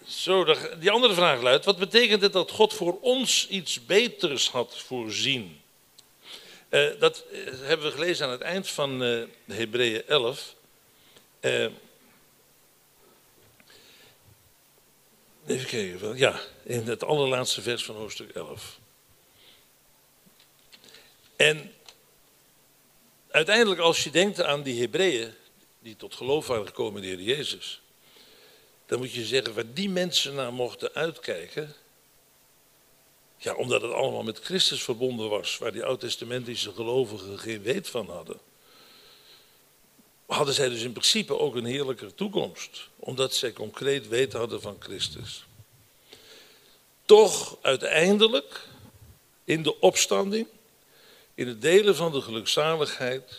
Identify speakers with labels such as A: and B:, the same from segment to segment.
A: Zo, die andere vraag luidt, wat betekent het dat God voor ons iets beters had voorzien? Dat hebben we gelezen aan het eind van Hebreeën 11. Even kijken, ja, in het allerlaatste vers van hoofdstuk 11. En uiteindelijk, als je denkt aan die Hebreeën die tot geloof waren gekomen in de Heer Jezus, dan moet je zeggen, waar die mensen naar mochten uitkijken, ja, omdat het allemaal met Christus verbonden was, waar die oud-testamentische gelovigen geen weet van hadden, hadden zij dus in principe ook een heerlijke toekomst, omdat zij concreet weten hadden van Christus. Toch uiteindelijk, in de opstanding, in het delen van de gelukzaligheid,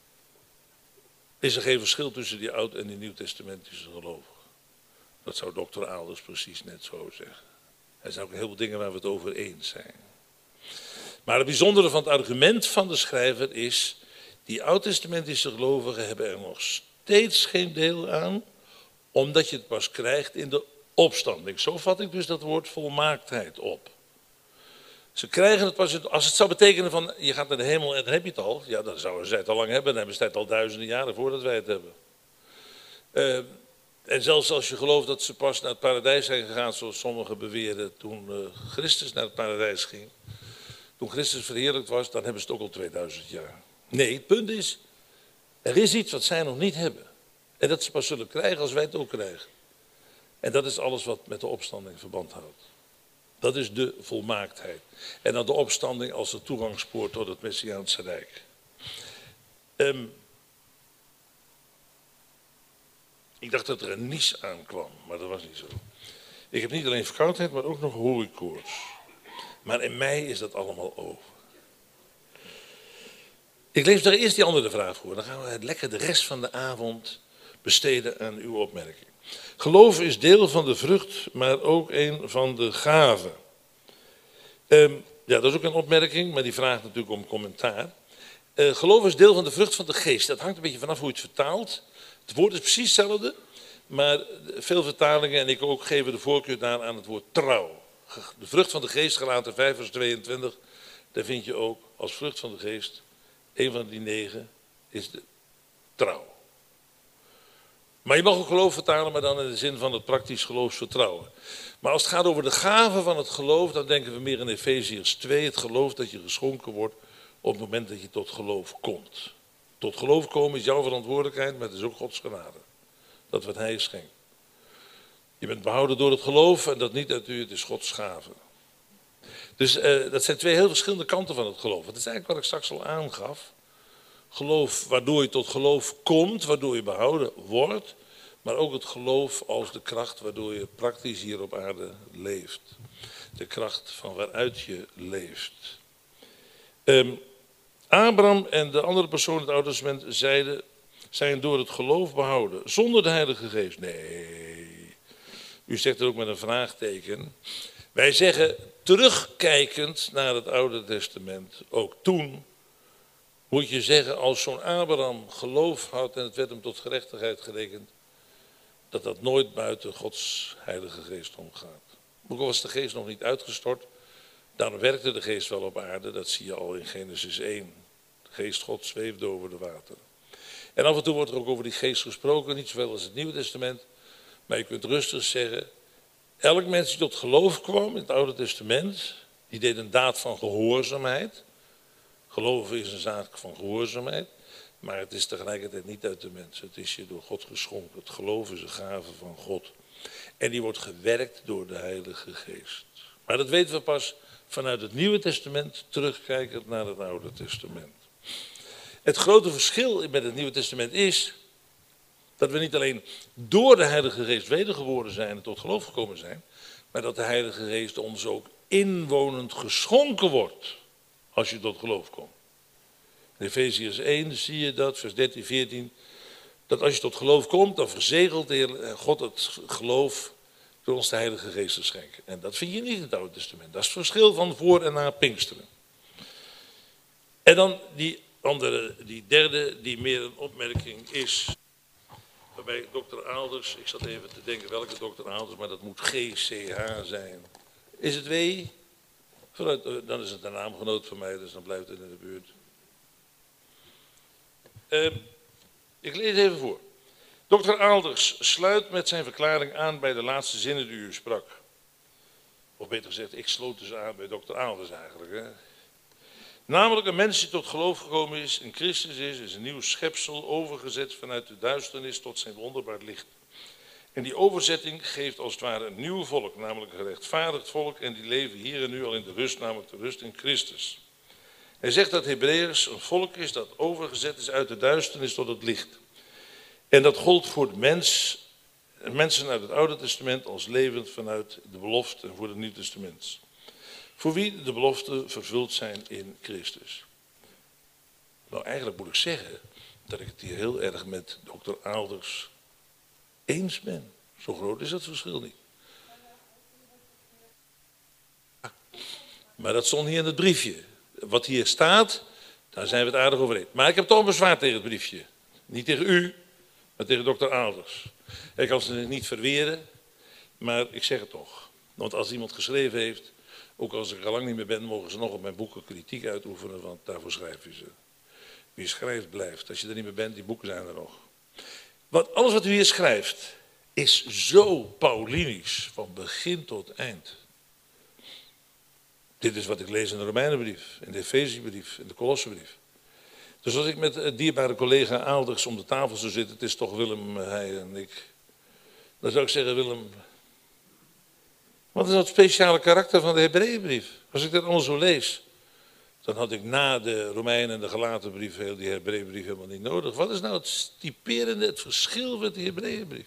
A: is er geen verschil tussen die oud- en die nieuw-testamentische gelovigen. Dat zou dokter Aalders precies net zo zeggen. Er zijn ook heel veel dingen waar we het over eens zijn. Maar het bijzondere van het argument van de schrijver is, die oud-testamentische gelovigen hebben er nog steeds geen deel aan, omdat je het pas krijgt in de opstanding. Zo vat ik dus dat woord volmaaktheid op. Ze krijgen het pas, als het zou betekenen van je gaat naar de hemel en dan heb je het al, ja, dan zouden zij het al lang hebben, dan hebben ze het al duizenden jaren voordat wij het hebben. En zelfs als je gelooft dat ze pas naar het paradijs zijn gegaan, zoals sommigen beweren, toen Christus naar het paradijs ging, toen Christus verheerlijkt was, dan hebben ze het ook al 2000 jaar. Nee, het punt is, er is iets wat zij nog niet hebben. En dat ze pas zullen krijgen als wij het ook krijgen. En dat is alles wat met de opstanding verband houdt. Dat is de volmaaktheid. En dan de opstanding als de toegangspoort tot het Messiaanse Rijk. Ik dacht dat er een nies aankwam, maar dat was niet zo. Ik heb niet alleen verkoudheid, maar ook nog hooikoorts. Maar in mei is dat allemaal over. Ik lees daar eerst die andere vraag voor. Dan gaan we het lekker de rest van de avond besteden aan uw opmerking. Geloof is deel van de vrucht, maar ook een van de gaven. Ja, dat is ook een opmerking, maar die vraagt natuurlijk om commentaar. Geloof is deel van de vrucht van de geest. Dat hangt een beetje vanaf hoe je het vertaalt. Het woord is precies hetzelfde, maar veel vertalingen, en ik ook, geven de voorkeur daar aan het woord trouw. De vrucht van de geest, Galaten 5 vers 22, daar vind je ook als vrucht van de geest, een van die 9 is de trouw. Maar je mag ook geloof vertalen, maar dan in de zin van het praktisch geloofsvertrouwen. Maar als het gaat over de gaven van het geloof, dan denken we meer in Efeziërs 2, het geloof dat je geschonken wordt op het moment dat je tot geloof komt. Tot geloof komen is jouw verantwoordelijkheid, maar het is ook Gods genade. Dat wat hij schenkt. Je bent behouden door het geloof en dat niet uit u, het is Gods gave. Dus dat zijn twee heel verschillende kanten van het geloof. Dat is eigenlijk wat ik straks al aangaf. Geloof waardoor je tot geloof komt, waardoor je behouden wordt. Maar ook het geloof als de kracht waardoor je praktisch hier op aarde leeft. De kracht van waaruit je leeft. Abraham en de andere personen in het Oude Testament zijn door het geloof behouden. Zonder de Heilige Geest. Nee. U zegt er ook met een vraagteken. Wij zeggen terugkijkend naar het Oude Testament. Ook toen moet je zeggen, als zo'n Abraham geloof had en het werd hem tot gerechtigheid gerekend, dat dat nooit buiten Gods Heilige Geest omgaat. Ook al was de geest nog niet uitgestort, daarom werkte de geest wel op aarde, dat zie je al in Genesis 1. De geest God zweefde over de wateren. En af en toe wordt er ook over die geest gesproken, niet zoveel als het Nieuwe Testament, maar je kunt rustig zeggen, elk mens die tot geloof kwam in het Oude Testament, die deed een daad van gehoorzaamheid. Geloven is een zaak van gehoorzaamheid, maar het is tegelijkertijd niet uit de mens. Het is je door God geschonken. Het geloof is een gave van God. En die wordt gewerkt door de Heilige Geest. Maar dat weten we pas vanuit het Nieuwe Testament, terugkijkend naar het Oude Testament. Het grote verschil met het Nieuwe Testament is dat we niet alleen door de Heilige Geest wedergeboren zijn en tot geloof gekomen zijn, maar dat de Heilige Geest ons ook inwonend geschonken wordt als je tot geloof komt. In Efeziërs 1 zie je dat, vers 13, 14, dat als je tot geloof komt, dan verzegelt God het geloof door ons de Heilige Geest te schenken. En dat vind je niet in het Oude Testament. Dat is het verschil van voor en na Pinksteren. En dan die derde, die meer een opmerking is, waarbij dokter Aalders, ik zat even te denken welke dokter Aalders, maar dat moet GCH zijn. Is het W? Dan is het een naamgenoot van mij, dus dan blijft het in de buurt. Ik lees even voor. Dokter Aalders sluit met zijn verklaring aan bij de laatste zinnen die u sprak. Of beter gezegd, ik sloot dus aan bij dokter Aalders eigenlijk. Hè? Namelijk een mens die tot geloof gekomen is, in Christus is een nieuw schepsel, overgezet vanuit de duisternis tot zijn wonderbaar licht. En die overzetting geeft als het ware een nieuw volk, namelijk een gerechtvaardigd volk, en die leven hier en nu al in de rust, namelijk de rust in Christus. Hij zegt dat Hebreeërs een volk is dat overgezet is uit de duisternis tot het licht. En dat gold voor de mensen uit het Oude Testament als levend vanuit de belofte en voor het Nieuw Testament. Voor wie de beloften vervuld zijn in Christus. Nou, eigenlijk moet ik zeggen dat ik het hier heel erg met dokter Aalders eens ben. Zo groot is dat verschil niet. Maar dat stond hier in het briefje. Wat hier staat, daar zijn we het aardig over eens. Maar ik heb toch een bezwaar tegen het briefje. Niet tegen u, maar tegen dokter Aalders. Ik kan ze niet verweren, maar ik zeg het toch. Want als iemand geschreven heeft, ook als ik er lang niet meer ben, mogen ze nog op mijn boeken kritiek uitoefenen, want daarvoor schrijven ze. Wie schrijft blijft. Als je er niet meer bent, die boeken zijn er nog. Alles wat u hier schrijft, is zo Paulinisch, van begin tot eind. Dit is wat ik lees in de Romeinenbrief, in de Efeziëbrief, in de Kolossenbrief. Dus als ik met het dierbare collega Aalders om de tafel zou zitten, het is toch Willem, hij en ik. Dan zou ik zeggen, Willem, wat is nou het speciale karakter van de Hebreeënbrief? Als ik dat allemaal zo lees, dan had ik na de Romeinen en de Galatenbrief heel die Hebreeënbrief helemaal niet nodig. Wat is nou het typerende, het verschil met de Hebreeënbrief?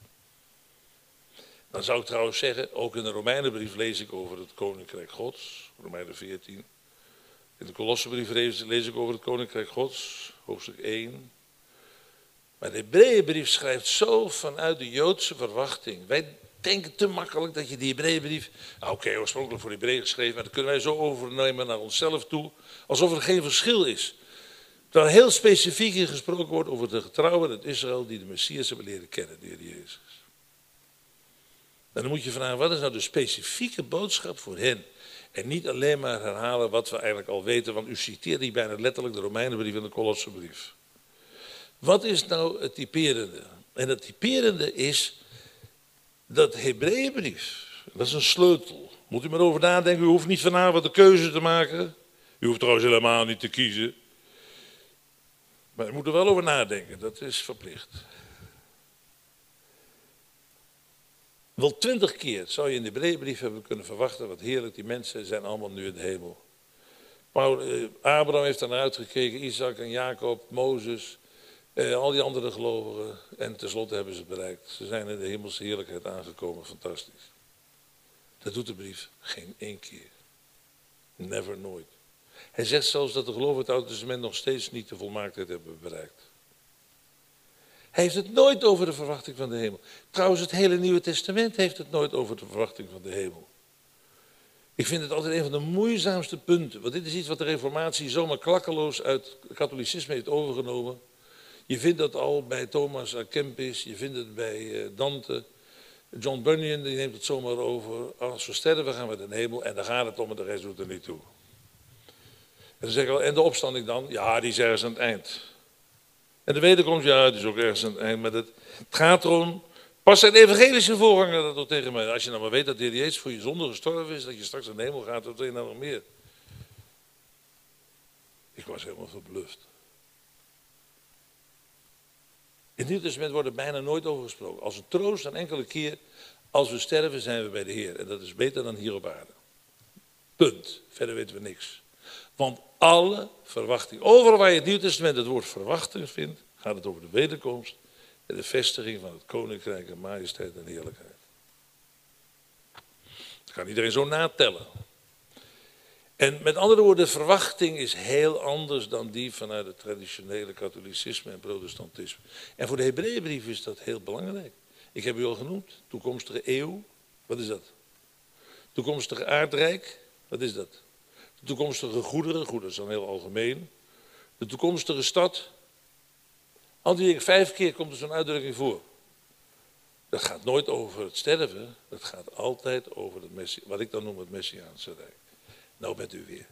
A: Dan zou ik trouwens zeggen, ook in de Romeinenbrief lees ik over het Koninkrijk Gods, Romeinen 14. In de Kolossenbrief lees ik over het Koninkrijk Gods, hoofdstuk 1. Maar de Hebreeënbrief schrijft zo vanuit de Joodse verwachting. Wij denken te makkelijk dat je die Hebreeënbrief, oké, oorspronkelijk voor de Hebreeën geschreven, maar dat kunnen wij zo overnemen naar onszelf toe, alsof er geen verschil is. Terwijl heel specifiek in gesproken wordt over de getrouwen uit Israël die de Messias hebben leren kennen, de Heer Jezus. En dan moet je vragen, wat is nou de specifieke boodschap voor hen? En niet alleen maar herhalen wat we eigenlijk al weten, want u citeert hier bijna letterlijk de Romeinenbrief en de Kolossenbrief. Wat is nou het typerende? En het typerende is dat Hebreeënbrief, dat is een sleutel. Moet u maar over nadenken, u hoeft niet vanavond de keuze te maken. U hoeft trouwens helemaal niet te kiezen. Maar u moet er wel over nadenken, dat is verplicht. Wel 20 keer zou je in de Hebreeënbrief hebben kunnen verwachten, wat heerlijk, die mensen zijn allemaal nu in de hemel. Abraham heeft er naar uitgekeken, Isaac en Jacob, Mozes, al die andere gelovigen. En tenslotte hebben ze het bereikt. Ze zijn in de hemelse heerlijkheid aangekomen, fantastisch. Dat doet de brief geen één keer. Never, nooit. Hij zegt zelfs dat de gelovigen in het Oude Testament nog steeds niet de volmaaktheid hebben bereikt. Hij heeft het nooit over de verwachting van de hemel. Trouwens, het hele Nieuwe Testament heeft het nooit over de verwachting van de hemel. Ik vind het altijd een van de moeizaamste punten. Want dit is iets wat de Reformatie zomaar klakkeloos uit het katholicisme heeft overgenomen. Je vindt dat al bij Thomas à Kempis, je vindt het bij Dante. John Bunyan die neemt het zomaar over. Als we sterven gaan we naar de hemel en dan gaat het om en de rest doet er niet toe. En dan zeg ik al, en de opstanding dan? Ja, die is ergens aan het eind. En de wederkomst, ja, die is ook ergens aan het eind. Maar het gaat erom, pas zijn evangelische voorganger dat ook tegen mij. Als je nou maar weet dat de Heer Jezus voor je zonde gestorven is, dat je straks naar de hemel gaat, wat wil je nou nog meer? Ik was helemaal verbluft. In het Nieuw Testament wordt er bijna nooit over gesproken. Als een troost een enkele keer, als we sterven zijn we bij de Heer. En dat is beter dan hier op aarde. Punt. Verder weten we niks. Want alle verwachting, overal waar je in het Nieuw Testament het woord verwachting vindt, gaat het over de wederkomst en de vestiging van het koninkrijk en majesteit en heerlijkheid. Dat kan iedereen zo natellen. En met andere woorden, de verwachting is heel anders dan die vanuit het traditionele katholicisme en protestantisme. En voor de Hebreeënbrief is dat heel belangrijk. Ik heb u al genoemd, toekomstige eeuw, wat is dat? Toekomstige aardrijk, wat is dat? De toekomstige goederen, goederen zijn heel algemeen. De toekomstige stad, Handelingen 5 keer komt er zo'n uitdrukking voor. Dat gaat nooit over het sterven, dat gaat altijd over het wat ik dan noem het Messiaanse Rijk. Nou bent u weer.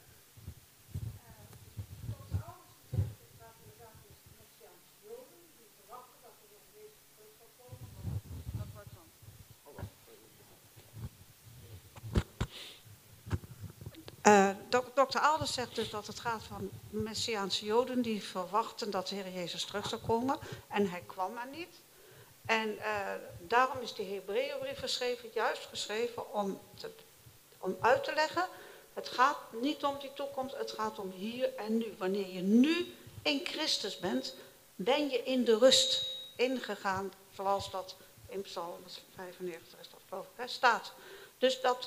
B: Dr. Alders zegt dus dat het gaat van Messiaanse Joden die verwachten dat de Heer Jezus terug zou komen. En hij kwam maar niet. En daarom is die Hebreeënbrief geschreven, juist geschreven om uit te leggen. Het gaat niet om die toekomst, het gaat om hier en nu. Wanneer je nu in Christus bent, ben je in de rust ingegaan, zoals dat in Psalm 95 is dat geloof ik, staat. Dus dat...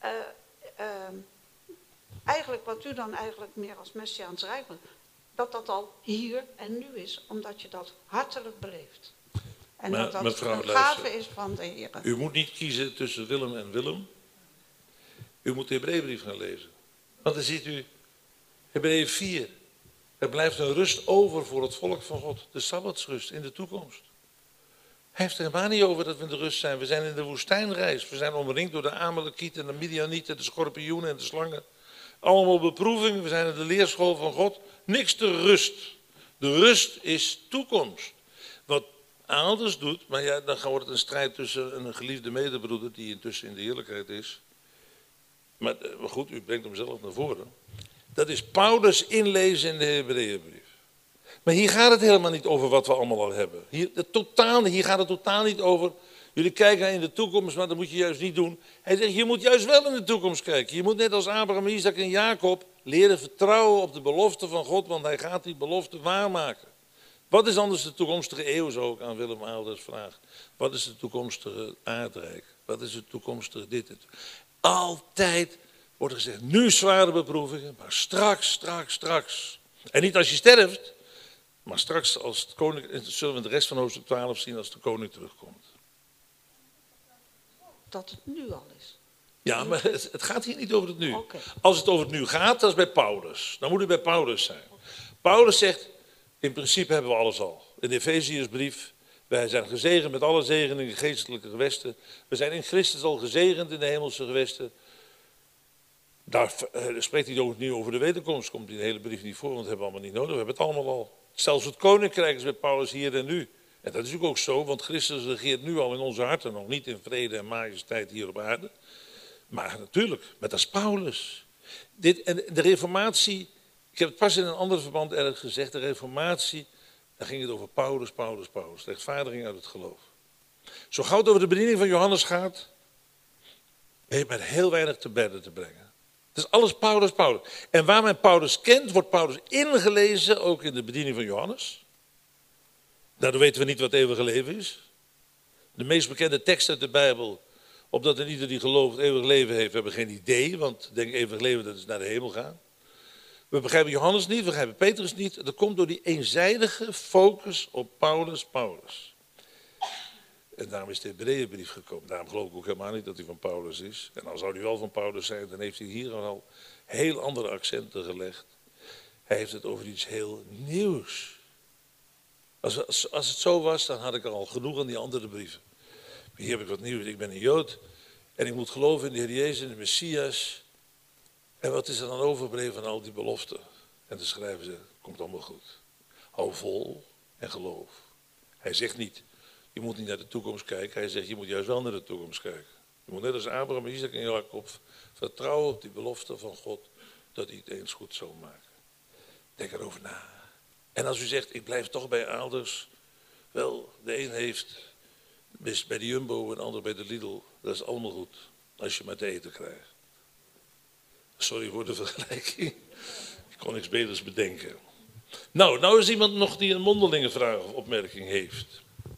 B: eigenlijk wat u dan eigenlijk meer als Messiaans Rijk bent, dat al hier en nu is, omdat je dat hartelijk beleeft. En
A: maar,
B: dat
A: mevrouw,
B: een gave is van de Heer.
A: U moet niet kiezen tussen Willem en Willem. U moet de Hebreeënbrief gaan lezen. Want dan ziet u, Hebreeën 4. Er blijft een rust over voor het volk van God. De Sabbatsrust in de toekomst. Hij heeft er helemaal niet over dat we in de rust zijn. We zijn in de woestijnreis. We zijn omringd door de Amalekieten, de Midianieten, de schorpioenen en de slangen. Allemaal beproevingen. We zijn in de leerschool van God. Niks te rust. De rust is toekomst. Wat Alders doet, maar ja, dan wordt het een strijd tussen een geliefde medebroeder die intussen in de heerlijkheid is. Maar goed, u brengt hem zelf naar voren. Dat is Paulus inlezen in de Hebreeënbrief. Maar hier gaat het helemaal niet over wat we allemaal al hebben. Hier gaat het totaal niet over. Jullie kijken in de toekomst, maar dat moet je juist niet doen. Hij zegt, je moet juist wel in de toekomst kijken. Je moet net als Abraham, Isaac en Jacob leren vertrouwen op de belofte van God, want hij gaat die belofte waarmaken. Wat is anders de toekomstige eeuw, zou ik aan Willem Alders vragen. Wat is de toekomstige aardrijk? Wat is het toekomstige dit? Altijd wordt er gezegd, nu zware beproevingen, maar straks. En niet als je sterft, maar straks als het koning, zullen we de rest van hoofdstuk 12 zien als de koning terugkomt.
B: Dat het nu al is.
A: Ja, maar het gaat hier niet over het nu.
B: Okay.
A: Als het over het nu gaat, dat is bij Paulus. Dan moet u bij Paulus zijn. Paulus zegt, in principe hebben we alles al. In de Efeziërsbrief, wij zijn gezegend met alle zegeningen in de geestelijke gewesten. We zijn in Christus al gezegend in de hemelse gewesten. Daar spreekt hij ook niet over de wederkomst, komt in de hele brief niet voor, want dat hebben we allemaal niet nodig. We hebben het allemaal al. Zelfs het koninkrijk is bij Paulus hier en nu. En dat is natuurlijk ook zo, want Christus regeert nu al in onze harten, nog niet in vrede en majesteit hier op aarde. Maar natuurlijk, maar dat is Paulus. En de reformatie, ik heb het pas in een ander verband erg gezegd, de reformatie, daar ging het over Paulus, rechtvaardiging uit het geloof. Zo gauw het over de bediening van Johannes gaat, heeft men heel weinig te bedden te brengen. Het is alles Paulus. En waar men Paulus kent, wordt Paulus ingelezen, ook in de bediening van Johannes. Daardoor weten we niet wat eeuwige leven is. De meest bekende tekst uit de Bijbel, opdat een ieder die gelooft eeuwig leven heeft, we hebben geen idee, want denk eeuwig leven, dat is naar de hemel gaan. We begrijpen Johannes niet, we begrijpen Petrus niet. Dat komt door die eenzijdige focus op Paulus. En daarom is de Hebreeënbrief gekomen. Daarom geloof ik ook helemaal niet dat hij van Paulus is. En al zou hij wel van Paulus zijn, dan heeft hij hier al heel andere accenten gelegd. Hij heeft het over iets heel nieuws. Als het zo was, dan had ik al genoeg aan die andere brieven. Hier heb ik wat nieuws. Ik ben een Jood en ik moet geloven in de Heer Jezus en de Messias. En wat is er dan overgebleven van al die beloften? En dan schrijven ze, komt allemaal goed. Hou vol en geloof. Hij zegt niet, je moet niet naar de toekomst kijken. Hij zegt, je moet juist wel naar de toekomst kijken. Je moet net als Abraham, Isaac en Jacob vertrouwen op die belofte van God, dat hij het eens goed zal maken. Denk erover na. En als u zegt, ik blijf toch bij Alders. Wel, de een heeft bij de Jumbo en de ander bij de Lidl. Dat is allemaal goed, als je maar te eten krijgt. Sorry voor de vergelijking. Ik kon niks beters bedenken. Nou is iemand nog die een mondelinge vraag of opmerking heeft.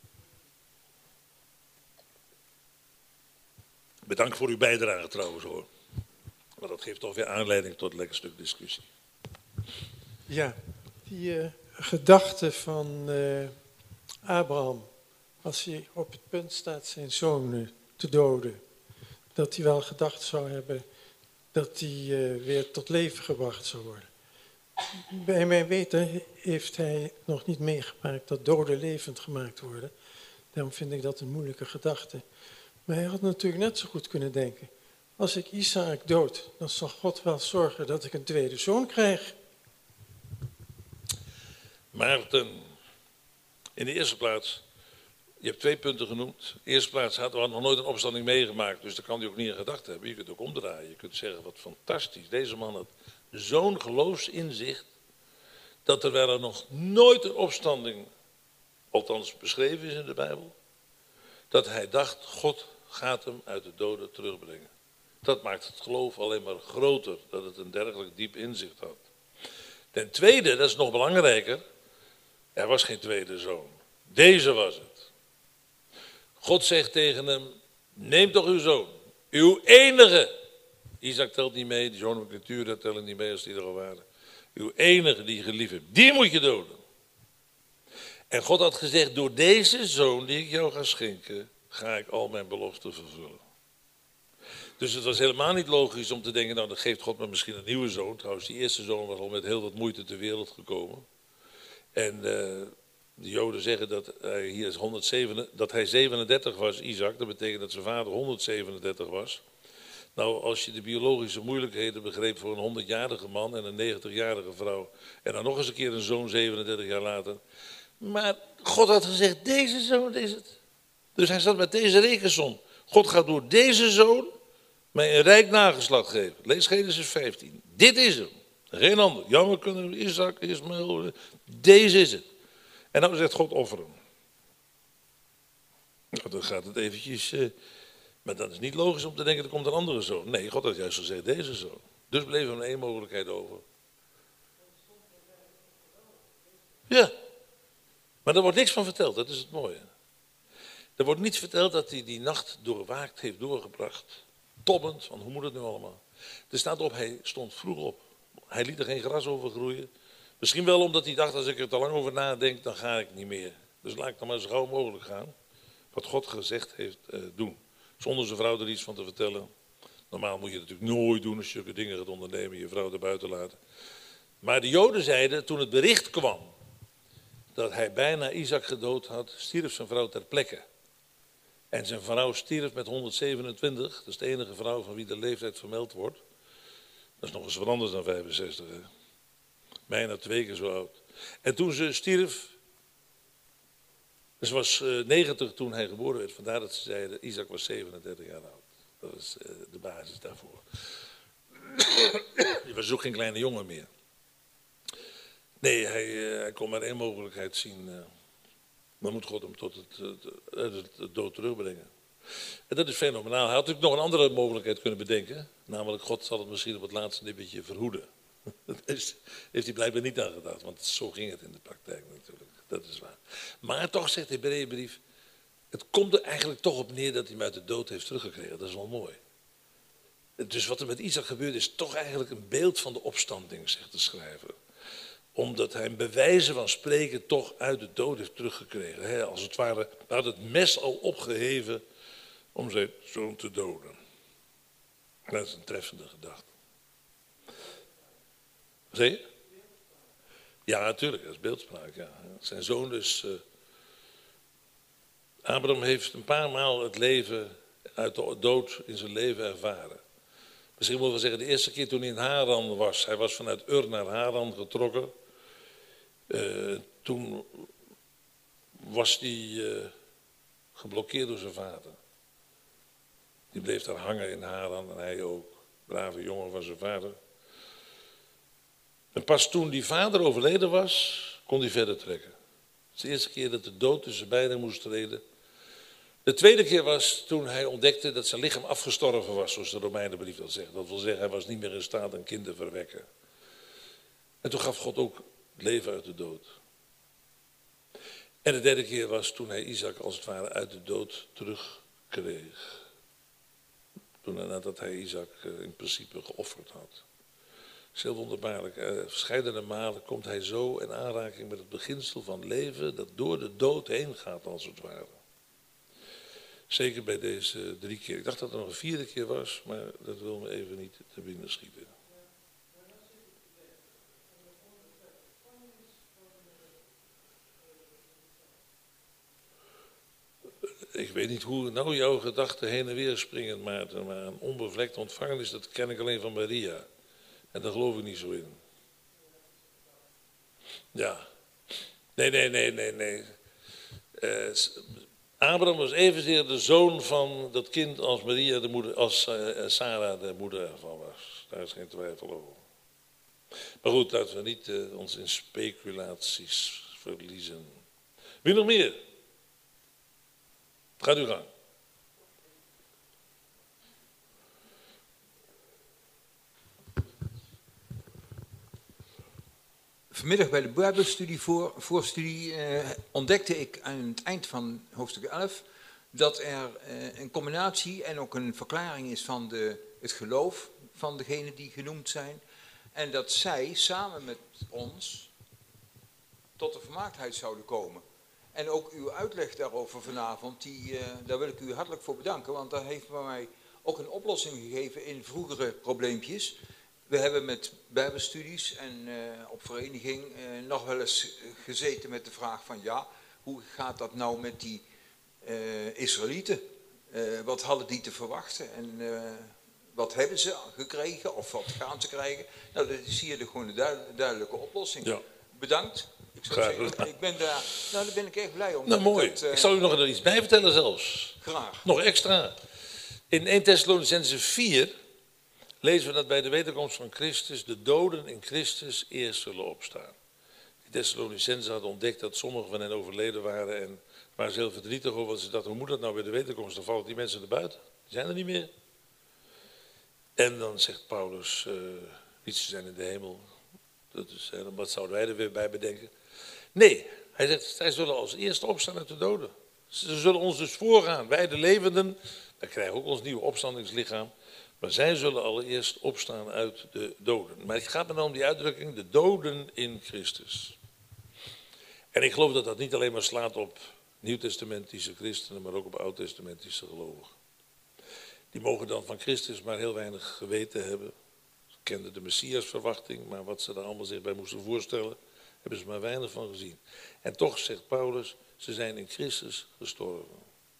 A: Bedankt voor uw bijdrage trouwens hoor. Maar dat geeft toch weer aanleiding tot een lekker stuk discussie.
C: Ja, die gedachte van Abraham, als hij op het punt staat zijn zoon te doden, dat hij wel gedacht zou hebben dat hij weer tot leven gebracht zou worden. Bij mijn weten heeft hij nog niet meegemaakt dat doden levend gemaakt worden. Daarom vind ik dat een moeilijke gedachte. Maar hij had natuurlijk net zo goed kunnen denken. Als ik Isaac dood, dan zal God wel zorgen dat ik een tweede zoon krijg.
A: Maarten, in de eerste plaats, je hebt 2 punten genoemd. In de eerste plaats hadden we nog nooit een opstanding meegemaakt, dus daar kan hij ook niet in gedachten hebben. Je kunt ook omdraaien, je kunt zeggen, wat fantastisch. Deze man had zo'n geloofsinzicht, dat er nog nooit een opstanding, althans beschreven is in de Bijbel, dat hij dacht, God gaat hem uit de doden terugbrengen. Dat maakt het geloof alleen maar groter, dat het een dergelijk diep inzicht had. Ten tweede, dat is nog belangrijker, er was geen tweede zoon. Deze was het. God zegt tegen hem, neem toch uw zoon, uw enige. Isaac telt niet mee, die zoon van Keturah tellen niet mee als die er al waren. Uw enige die je geliefd hebt, die moet je doden. En God had gezegd, door deze zoon die ik jou ga schenken, ga ik al mijn beloften vervullen. Dus het was helemaal niet logisch om te denken, nou dan geeft God me misschien een nieuwe zoon. Trouwens, die eerste zoon was al met heel wat moeite ter wereld gekomen. En de Joden zeggen dat hij 37 was, Isaac. Dat betekent dat zijn vader 137 was. Nou, als je de biologische moeilijkheden begreep voor een 100-jarige man en een 90-jarige vrouw. En dan nog eens een keer een zoon 37 jaar later. Maar God had gezegd, deze zoon is het. Dus hij zat met deze rekensom. God gaat door deze zoon mij een rijk nageslacht geven. Lees Genesis 15. Dit is hem. Geen ander. Jammer kunnen we Isaac, Ismaël. Deze is het. En dan zegt God offeren. Nou, dan gaat het eventjes. Maar dat is niet logisch om te denken, er komt een andere zoon. Nee, God had juist gezegd deze zoon. Dus bleef er maar 1 mogelijkheid over. Ja. Maar er wordt niks van verteld, dat is het mooie. Er wordt niet verteld dat hij die nacht doorwaakt heeft doorgebracht. Tobbend, van hoe moet het nu allemaal? Er staat op, hij stond vroeg op. Hij liet er geen gras over groeien. Misschien wel omdat hij dacht, als ik er te lang over nadenk, dan ga ik niet meer. Dus laat ik dan maar zo gauw mogelijk gaan. Wat God gezegd heeft doen. Zonder zijn vrouw er iets van te vertellen. Normaal moet je het natuurlijk nooit doen als je zulke dingen gaat ondernemen, je vrouw erbuiten laten. Maar de Joden zeiden, toen het bericht kwam dat hij bijna Isaac gedood had, stierf zijn vrouw ter plekke. En zijn vrouw stierf met 127, dat is de enige vrouw van wie de leeftijd vermeld wordt. Dat is nog eens wat anders dan 65, hè? Bijna 2 keer zo oud. En toen ze stierf, ze was 90 toen hij geboren werd, vandaar dat ze zeiden, Isaac was 37 jaar oud. Dat is de basis daarvoor. Hij was ook geen kleine jongen meer. Nee, hij kon maar 1 mogelijkheid zien. Dan moet God hem tot het dood terugbrengen. En dat is fenomenaal. Hij had natuurlijk nog een andere mogelijkheid kunnen bedenken. Namelijk, God zal het misschien op het laatste nippertje verhoeden. Daar heeft hij blijkbaar niet aan gedacht. Want zo ging het in de praktijk natuurlijk. Dat is waar. Maar toch zegt de Hebreeënbrief, het komt er eigenlijk toch op neer dat hij hem uit de dood heeft teruggekregen. Dat is wel mooi. Dus wat er met Isaac gebeurt is toch eigenlijk een beeld van de opstanding, zegt de schrijver. Omdat hij een bewijzen van spreken toch uit de dood heeft teruggekregen. Als het ware, hij had het mes al opgeheven om zijn zoon te doden. Dat is een treffende gedachte. Zie je? Ja, natuurlijk, dat is beeldspraak. Ja. Zijn zoon dus. Abraham heeft een paar maal het leven uit de dood in zijn leven ervaren. Misschien moeten we zeggen, de eerste keer toen hij in Haran was. Hij was vanuit Ur naar Haran getrokken. Toen was hij geblokkeerd door zijn vader. Die bleef daar hangen in Haran en hij ook. Brave jongen van zijn vader. En pas toen die vader overleden was, kon hij verder trekken. Het is de eerste keer dat de dood tussen beiden moest treden. De tweede keer was toen hij ontdekte dat zijn lichaam afgestorven was, zoals de Romeinenbrief dat zegt. Dat wil zeggen, hij was niet meer in staat een kind te verwekken. En toen gaf God ook leven uit de dood. En de derde keer was toen hij Isaac als het ware uit de dood terugkreeg. Nadat hij Isaac in principe geofferd had. Dat is heel wonderbaarlijk. Verscheidene malen komt hij zo in aanraking met het beginsel van leven dat door de dood heen gaat als het ware. Zeker bij deze 3 keer. Ik dacht dat er nog een 4e keer was, maar dat wil me even niet te binnen schieten. weet niet hoe nou jouw gedachten heen en weer springen, Maarten, maar een onbevlekte ontvangenis, dat ken ik alleen van Maria. En daar geloof ik niet zo in. Ja. Nee. Abraham was evenzeer de zoon van dat kind als Maria de moeder, als Sarah de moeder ervan was. Daar is geen twijfel over. Maar goed, laten we niet ons in speculaties verliezen. Wie nog meer? Gaat u gang.
D: Vanmiddag bij de Bijbelstudie ontdekte ik aan het eind van hoofdstuk 11 dat er een combinatie en ook een verklaring is van het geloof van degenen die genoemd zijn. En dat zij samen met ons tot de volmaaktheid zouden komen. En ook uw uitleg daarover vanavond, daar wil ik u hartelijk voor bedanken, want dat heeft bij mij ook een oplossing gegeven in vroegere probleempjes. We hebben met bijbelstudies en op vereniging nog wel eens gezeten met de vraag van ja, hoe gaat dat nou met die Israëlieten? Wat hadden die te verwachten en wat hebben ze gekregen of wat gaan ze krijgen? Nou, dat is hier gewoon een duidelijke oplossing. Ja. Bedankt. Ik ben daar ben ik echt blij om.
A: Nou, mooi. Ik zal u nog er iets bij vertellen zelfs.
D: Graag.
A: Nog extra. In 1 Thessalonicenzen 4 lezen we dat bij de wederkomst van Christus de doden in Christus eerst zullen opstaan. Die Thessalonicenzen hadden ontdekt dat sommigen van hen overleden waren en waren ze heel verdrietig over. Want ze dachten, hoe moet dat nou bij de wederkomst? Dan vallen die mensen er buiten. Die zijn er niet meer. En dan zegt Paulus, niet ze zijn in de hemel. Wat zouden wij er weer bij bedenken? Nee, hij zegt, zij zullen als eerste opstaan uit de doden. Ze zullen ons dus voorgaan. Wij de levenden, wij krijgen ook ons nieuwe opstandingslichaam. Maar zij zullen allereerst opstaan uit de doden. Maar het gaat me dan om die uitdrukking, de doden in Christus. En ik geloof dat dat niet alleen maar slaat op nieuwtestamentische christenen, maar ook op oud-testamentische gelovigen. Die mogen dan van Christus maar heel weinig geweten hebben. Ze kenden de Messiasverwachting, maar wat ze daar allemaal zich bij moesten voorstellen, hebben ze maar weinig van gezien. En toch zegt Paulus, ze zijn in Christus gestorven.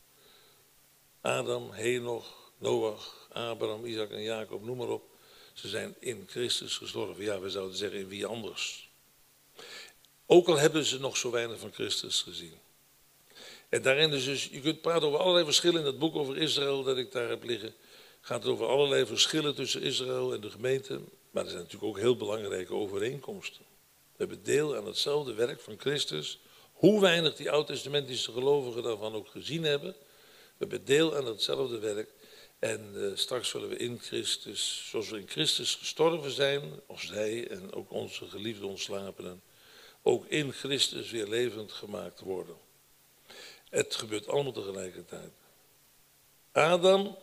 A: Adam, Henoch, Noach, Abraham, Isaac en Jacob, noem maar op. Ze zijn in Christus gestorven. Ja, we zouden zeggen in wie anders. Ook al hebben ze nog zo weinig van Christus gezien. En daarin dus, je kunt praten over allerlei verschillen in dat boek over Israël dat ik daar heb liggen. Gaat het over allerlei verschillen tussen Israël en de gemeente. Maar er zijn natuurlijk ook heel belangrijke overeenkomsten. We hebben deel aan hetzelfde werk van Christus. Hoe weinig die oud-testamentische gelovigen daarvan ook gezien hebben. We hebben deel aan hetzelfde werk. En straks zullen we in Christus, zoals we in Christus gestorven zijn, of zij en ook onze geliefde ontslapenen, ook in Christus weer levend gemaakt worden. Het gebeurt allemaal tegelijkertijd. Adam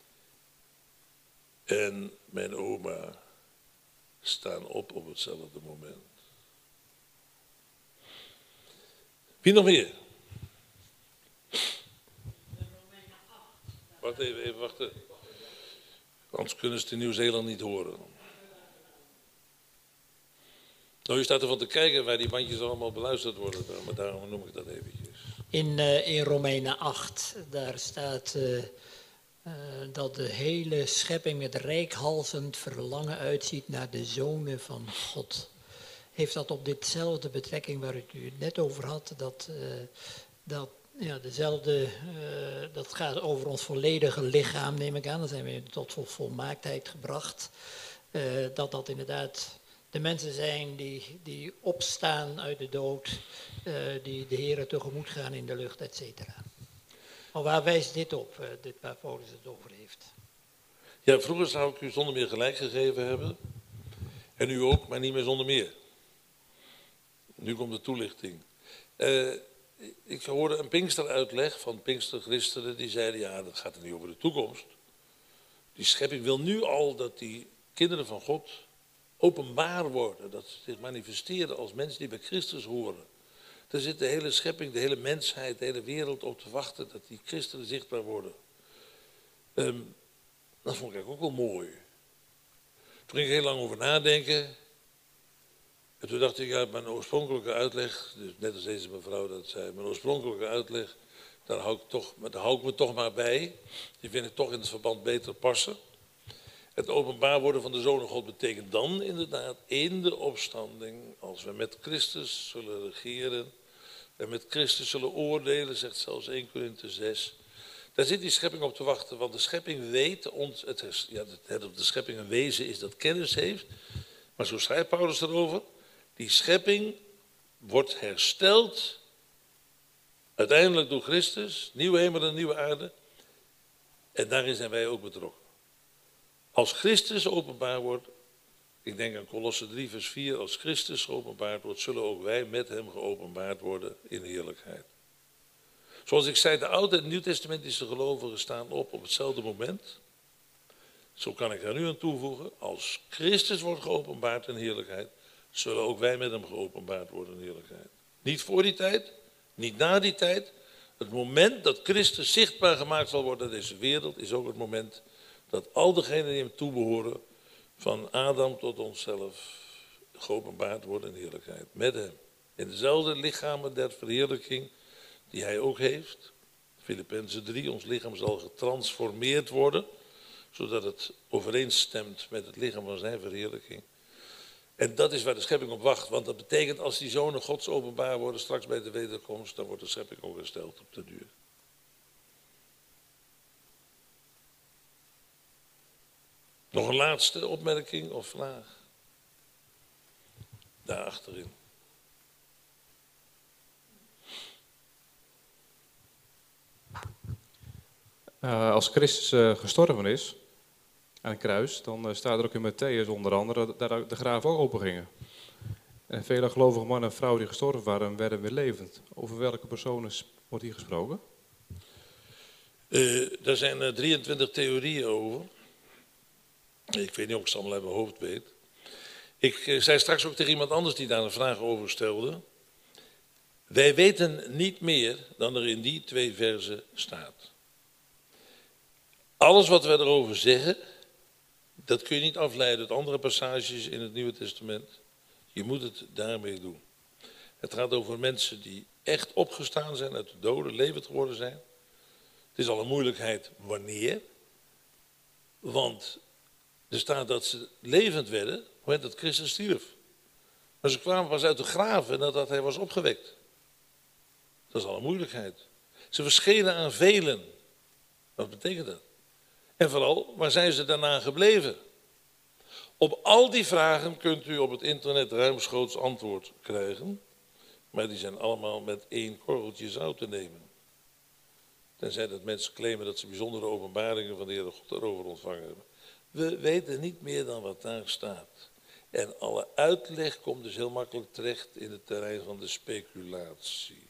A: en mijn oma staan op hetzelfde moment. Wie nog meer? Wacht even wachten. Anders kunnen ze het in Nieuw-Zeeland niet horen. Nou, je staat ervan te kijken waar die bandjes allemaal beluisterd worden. Maar daarom noem ik dat eventjes.
E: In Romeinen 8, daar staat dat de hele schepping met reikhalzend verlangen uitziet naar de zonen van God. Heeft dat op ditzelfde betrekking waar u het net over had, dat gaat over ons volledige lichaam, neem ik aan. Dan zijn we tot volmaaktheid gebracht. Dat inderdaad de mensen zijn die opstaan uit de dood, die de Heere tegemoet gaan in de lucht, et cetera. Maar waar wijst dit op, dit waar Paulus het over heeft?
A: Ja, vroeger zou ik u zonder meer gelijk gegeven hebben. En u ook, maar niet meer zonder meer. Nu komt de toelichting. Ik hoorde een Pinksteruitleg van Pinksterchristenen die zeiden, ja, dat gaat er niet over de toekomst. Die schepping wil nu al dat die kinderen van God openbaar worden. Dat ze zich manifesteren als mensen die bij Christus horen. Daar zit de hele schepping, de hele mensheid, de hele wereld op te wachten dat die christenen zichtbaar worden. Dat vond ik eigenlijk ook wel mooi. Toen ging ik heel lang over nadenken. En toen dacht ik, ja, mijn oorspronkelijke uitleg, dus net als deze mevrouw dat zei, mijn oorspronkelijke uitleg, Daar hou ik me toch maar bij. Die vind ik toch in het verband beter passen. Het openbaar worden van de Zoon van God betekent dan inderdaad in de opstanding, als we met Christus zullen regeren en met Christus zullen oordelen, zegt zelfs 1 Korinthe 6. Daar zit die schepping op te wachten, want de schepping weet ons, het op de schepping een wezen is dat kennis heeft. Maar zo schrijft Paulus erover, die schepping wordt hersteld, uiteindelijk door Christus, nieuwe hemel en nieuwe aarde. En daarin zijn wij ook betrokken. Als Christus openbaar wordt, ik denk aan Kolossen 3 vers 4, als Christus geopenbaard wordt, zullen ook wij met hem geopenbaard worden in heerlijkheid. Zoals ik zei, de Oude en Nieuw-Testamentische gelovigen staan op hetzelfde moment. Zo kan ik er nu aan toevoegen, als Christus wordt geopenbaard in heerlijkheid, zullen ook wij met hem geopenbaard worden in heerlijkheid. Niet voor die tijd, niet na die tijd. Het moment dat Christus zichtbaar gemaakt zal worden in deze wereld, is ook het moment dat al degenen die hem toebehoren, van Adam tot onszelf, geopenbaard worden in heerlijkheid. Met hem. In dezelfde lichamen der verheerlijking die hij ook heeft. Filippenzen 3, ons lichaam zal getransformeerd worden, zodat het overeenstemt met het lichaam van zijn verheerlijking. En dat is waar de schepping op wacht, want dat betekent als die zonen Gods openbaar worden straks bij de wederkomst, dan wordt de schepping ook hersteld op de duur. Nog een laatste opmerking of vraag? Daar achterin.
F: Als Christus gestorven is aan het kruis, dan staat er ook in Matthäus onder andere dat de graven ook open gingen. En vele gelovige mannen en vrouwen die gestorven waren, werden weer levend. Over welke personen wordt hier gesproken?
A: Daar zijn 23 theorieën over. Ik weet niet of ik ze allemaal uit mijn hoofd weet. Ik zei straks ook tegen iemand anders die daar een vraag over stelde. Wij weten niet meer dan er in die 2 verzen staat. Alles wat we erover zeggen, dat kun je niet afleiden uit andere passages in het Nieuwe Testament. Je moet het daarmee doen. Het gaat over mensen die echt opgestaan zijn uit de doden, levend geworden zijn. Het is al een moeilijkheid wanneer. Want er staat dat ze levend werden op het moment dat Christus stierf. Maar ze kwamen pas uit de graven nadat hij was opgewekt. Dat is al een moeilijkheid. Ze verschenen aan velen. Wat betekent dat? En vooral, waar zijn ze daarna gebleven? Op al die vragen kunt u op het internet ruimschoots antwoord krijgen. Maar die zijn allemaal met 1 korreltje zout te nemen. Tenzij dat mensen claimen dat ze bijzondere openbaringen van de Heere God erover ontvangen hebben. We weten niet meer dan wat daar staat. En alle uitleg komt dus heel makkelijk terecht in het terrein van de speculatie.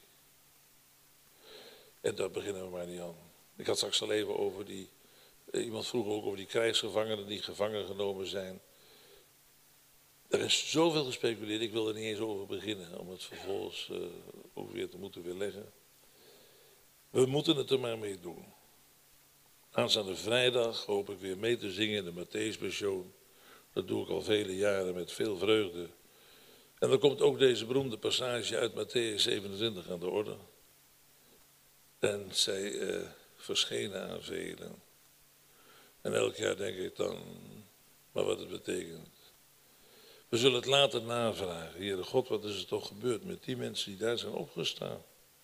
A: En daar beginnen we maar niet aan. Ik had straks al even over iemand vroeg ook over die krijgsgevangenen die gevangen genomen zijn. Er is zoveel gespeculeerd, ik wil er niet eens over beginnen, om het vervolgens ook weer te moeten weerleggen. We moeten het er maar mee doen. Aanstaande vrijdag hoop ik weer mee te zingen in de Matthäuspassion. Dat doe ik al vele jaren met veel vreugde. En dan komt ook deze beroemde passage uit Matthäus 27 aan de orde. En zij verschenen aan velen. En elk jaar denk ik dan, maar wat het betekent. We zullen het later navragen. Heere God, wat is er toch gebeurd met die mensen die daar zijn opgestaan?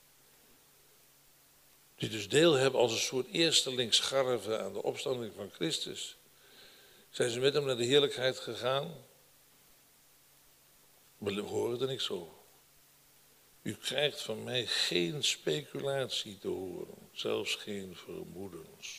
A: Die dus deel hebben als een soort eerstelingsscharven aan de opstanding van Christus. Zijn ze met hem naar de heerlijkheid gegaan? We horen er niks over. U krijgt van mij geen speculatie te horen, zelfs geen vermoedens.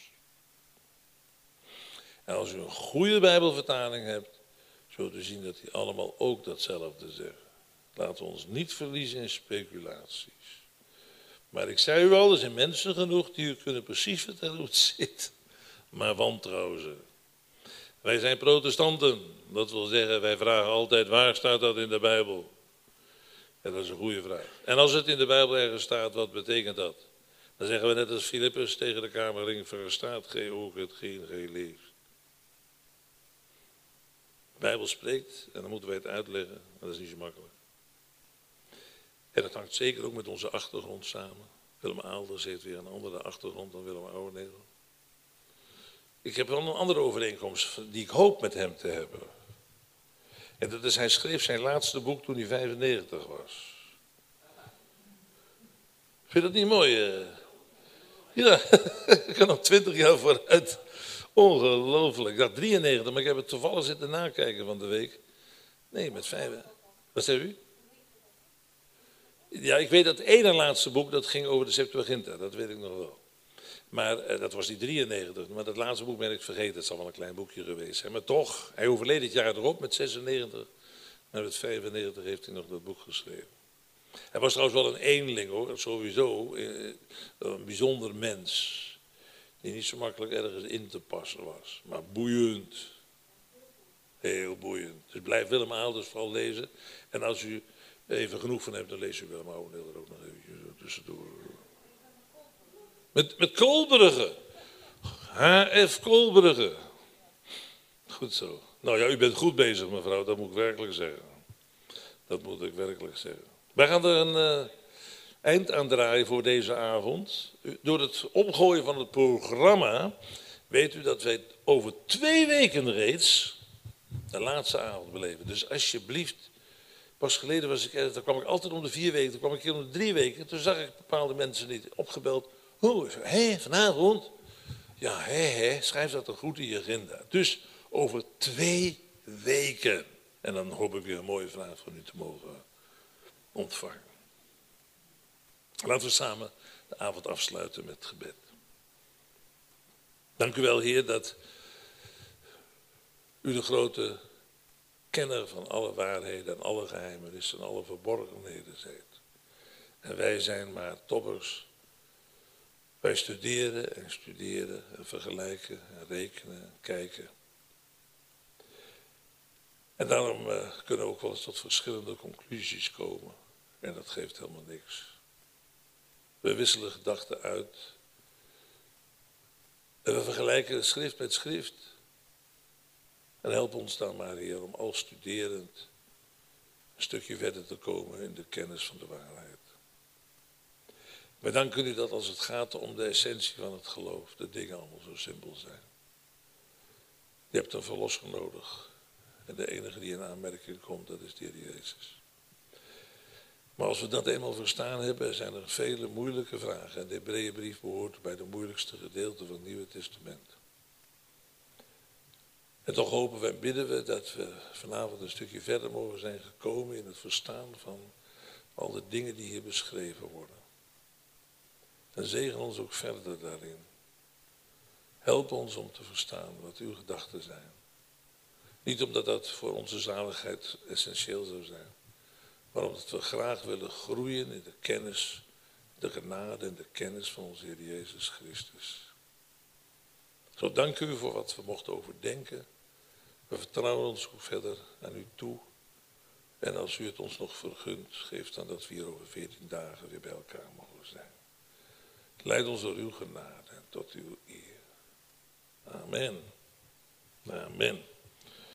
A: En als u een goede Bijbelvertaling hebt, zult u zien dat die allemaal ook datzelfde zeggen. Laten we ons niet verliezen in speculaties. Maar ik zei u al, er zijn mensen genoeg die u kunnen precies vertellen hoe het zit. Maar wantrouwen ze. Wij zijn protestanten. Dat wil zeggen, wij vragen altijd, waar staat dat in de Bijbel? En dat is een goede vraag. En als het in de Bijbel ergens staat, wat betekent dat? Dan zeggen we net als Filippus tegen de kamerling, verstaat gij ook hetgeen gij leest. De Bijbel spreekt en dan moeten wij het uitleggen, maar dat is niet zo makkelijk. En dat hangt zeker ook met onze achtergrond samen. Willem Aalders heeft weer een andere achtergrond dan Willem Ouweneel. Ik heb wel een andere overeenkomst die ik hoop met hem te hebben. En dat is, hij schreef zijn laatste boek toen hij 95 was. Vind je dat niet mooi? Ja, ik kan nog 20 jaar vooruit. Ongelooflijk. Ik dacht 93, maar ik heb het toevallig zitten nakijken van de week. Nee, met 5. Wat zei u? Ja, ik weet dat het ene laatste boek, dat ging over de Septuaginta. Dat weet ik nog wel. Maar dat was die 93. Maar dat laatste boek ben ik vergeten. Het zal wel een klein boekje geweest zijn. Maar toch, hij overleed het jaar erop met 96. Maar met 95 heeft hij nog dat boek geschreven. Hij was trouwens wel een eenling hoor, sowieso. Een bijzonder mens. Die niet zo makkelijk ergens in te passen was. Maar boeiend. Heel boeiend. Dus blijf Willem Aalders vooral lezen. En als u even genoeg van hebt, dan leest u Willem Ouweneel er ook nog even tussendoor. Met Koolbrugge. H.F. Koolbrugge. Goed zo. Nou ja, u bent goed bezig mevrouw, dat moet ik werkelijk zeggen. Dat moet ik werkelijk zeggen. Wij gaan er een eind aan draaien voor deze avond. Door het omgooien van het programma weet u dat wij over 2 weken reeds de laatste avond beleven. Dus alsjeblieft, pas geleden was ik ergens, dan kwam ik altijd om de 4 weken, dan kwam ik hier om de 3 weken. Toen zag ik bepaalde mensen niet opgebeld. Oh, vanavond? Ja, schrijf dat toch goed in je agenda. Dus over 2 weken. En dan hoop ik weer een mooie vraag van u te mogen ontvangen. Laten we samen de avond afsluiten met gebed. Dank u wel, Heer, dat u de grote kenner van alle waarheden en alle geheimenissen en alle verborgenheden zijt. En wij zijn maar toppers. Wij studeren en studeren en vergelijken en rekenen en kijken. En daarom kunnen we ook wel eens tot verschillende conclusies komen. En dat geeft helemaal niks. We wisselen gedachten uit. En we vergelijken schrift met schrift. En help ons dan maar, Heer, om al studerend een stukje verder te komen in de kennis van de waarheid. We danken u dat als het gaat om de essentie van het geloof, de dingen allemaal zo simpel zijn. Je hebt een verlosser nodig. En de enige die in aanmerking komt, dat is de Heer Jezus. Maar als we dat eenmaal verstaan hebben, zijn er vele moeilijke vragen. En de Hebreeënbrief behoort bij de moeilijkste gedeelten van het Nieuwe Testament. En toch hopen we en bidden we dat we vanavond een stukje verder mogen zijn gekomen in het verstaan van al de dingen die hier beschreven worden. En zegen ons ook verder daarin. Help ons om te verstaan wat uw gedachten zijn. Niet omdat dat voor onze zaligheid essentieel zou zijn, maar omdat we graag willen groeien in de kennis, de genade en de kennis van onze Heer Jezus Christus. Zo dank u voor wat we mochten overdenken. We vertrouwen ons ook verder aan u toe. En als u het ons nog vergunt, geef dan dat we hier over 14 dagen weer bij elkaar mogen zijn. Leid ons door uw genade en tot uw eer. Amen. Amen.